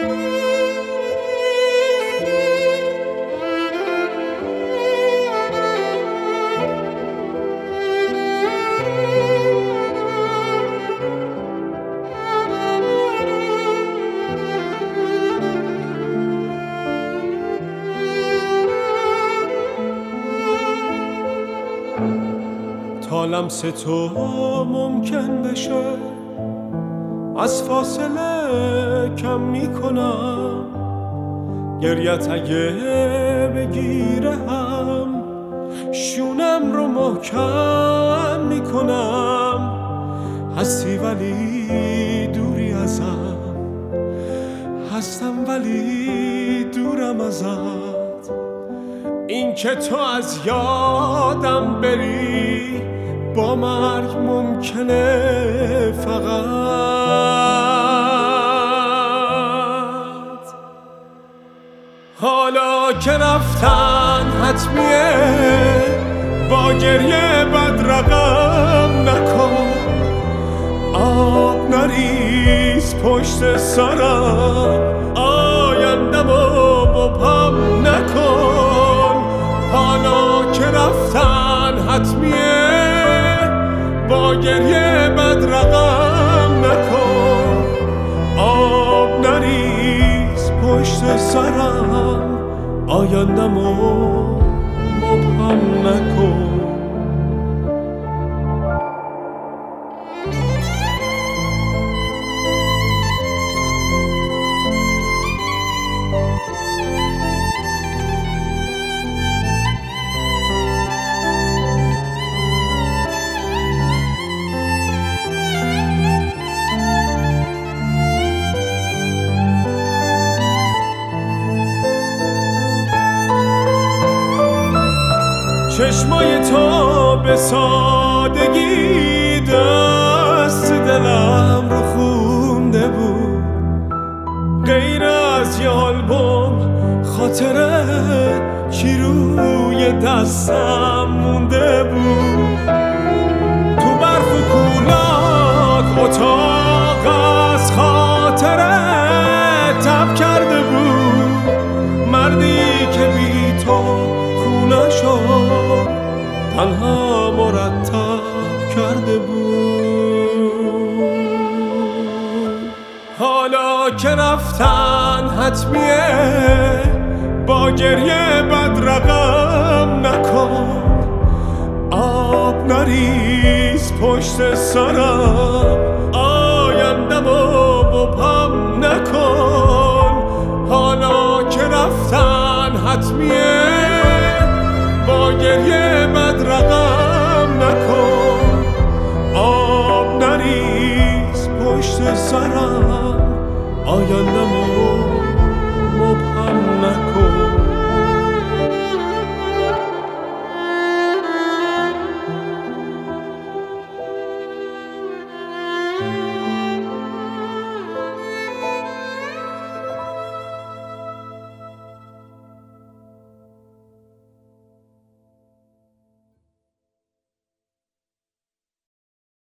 تا لمس تو ممکن بشه از فاصله کم میکنم، گریت اگه بگیره هم شونم رو محکم میکنم. هستی ولی دوری ازم، هستم ولی دورم ازت. این که تو از یادم بری با مرگ ممکنه فقط. حالا که رفتن حتمیه با گریه بد رقم نکن. آب نریز پشت سرم، آیندمو مبهم نکن. حالا که رفتن حتمیه با گریه بد رقم نکن. آب نریز پشت سرم، آیندمو مبهم نکن. چشمای تو به سادگی دست دلم رو خونده بود. غیر از یه آلبوم خاطره چی روی دستم مونده بود. تو برف و کولاک اتاق از خاطره تب کرده بود. مردی که بی تو خونشو تنها مرتب کرده بود. حالا که رفتن حتمیه با گریه بد رقم نکن. آب نریز پشت سرم، آیندمو مبهم نکن. حالا که رفتن حتمیه با گریه